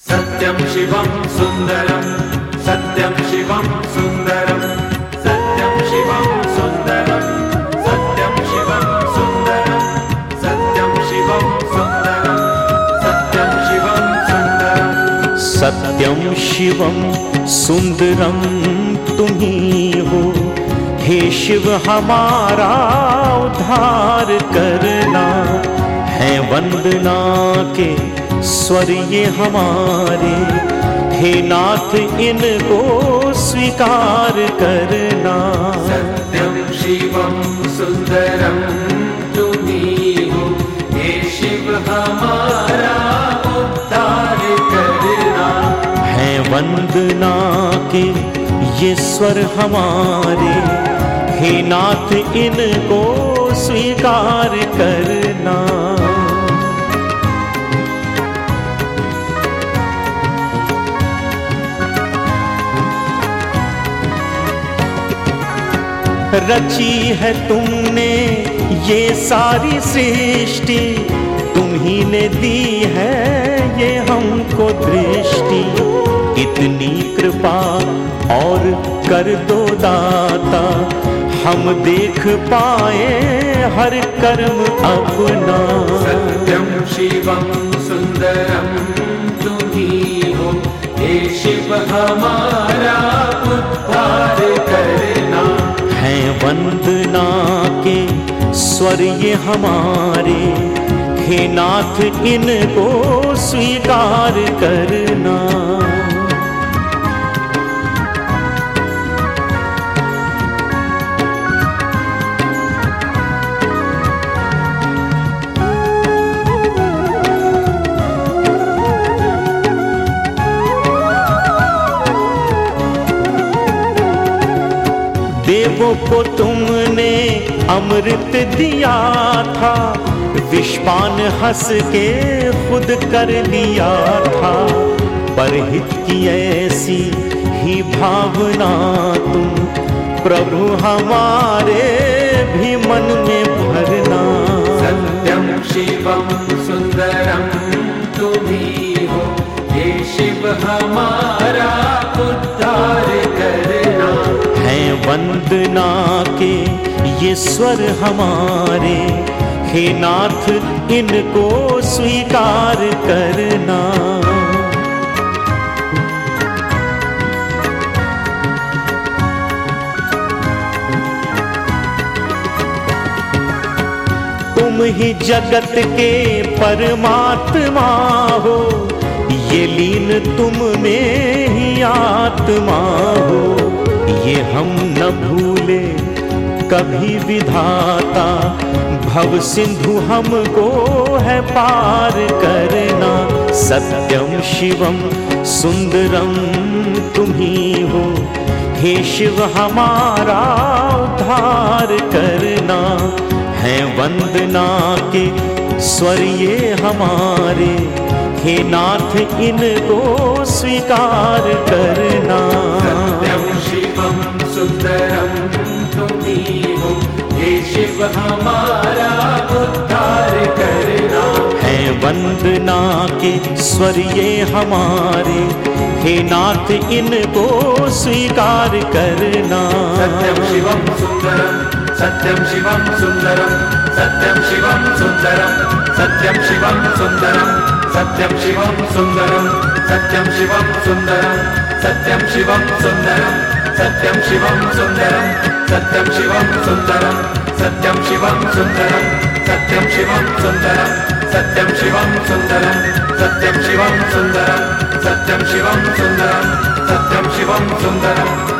सत्यं शिवं सुन्दरं सत्यं शिवं सुन्दरं सत्यं शिवं सुन्दरं सत्यं शिवं सुन्दरं सत्यं शिवं सुन्दरं सत्यं शिवं सुन्दरं सत्यं शिवं सुंदरम तुम्ही हो। हे शिव हमारा उद्धार करना, है वंदना के स्वर ये हमारे। हे नाथ इनको स्वीकार करना। सत्यं शिवं सुन्दरं तुम्ही हो। हे शिव हमारा उद्धार करना, है वंदना के ये स्वर हमारे। हे नाथ इनको स्वीकार करना। रची है तुमने ये सारी सृष्टि, तुम्ही ने दी है ये हमको दृष्टि। इतनी कृपा और कर दो दाता, हम देख पाए हर कर्म अपना। सत्यं शिवं सुन्दरं तुम्ही हो। हे शिव हमारा उद्धार करना, है वंदना के स्वर ये हमारे। हे नाथ इनको स्वीकार करना। देवों को तुमने अमृत दिया था, विषपान हंस के खुद कर लिया था। परहित की ऐसी ही भावना तुम प्रभु हमारे भी मन में भरना। सत्यं शिवं सुन्दरं तुम्ही हो। हे शिव हमारा उद्धार करना, है वंदना के ये स्वर हमारे। हे नाथ इनको स्वीकार करना। तुम ही जगत के परमात्मा हो, ये लीन तुम में ही आत्मा हो। ये हम न भूले कभी विधाता, भव सिंधु हमको है पार करना। सत्यं शिवं सुंदरम तुम्ही हो। हे शिव हमारा उद्धार करना, है वंदना के स्वर ये हमारे। हे नाथ इनको स्वीकार करना। सत्यं शिवं सुन्दरं तुम्ही हो। हे शिव हमारा उद्धार करना, है वंदना के स्वर ये हमारे। हे नाथ इनको स्वीकार करना। सत्यं शिवं सुन्दरं सत्यं शिवं सुन्दरं सत्यं शिवं सुन्दरं सत्यं शिवं सुन्दरं सत्यं शिवं सुन्दरं सत्यं शिवं सुन्दरं सत्यं शिवं सुन्दरं सत्यं शिवं सुन्दरं सत्यं शिवं सुन्दरं सत्यं शिवं सुन्दरं सत्यं शिवं सुन्दरं सत्यं शिवं सुन्दरं सत्यं शिवं सुन्दरं सत्यं शिवं सुन्दरं सत्यं शिवं सुन्दरं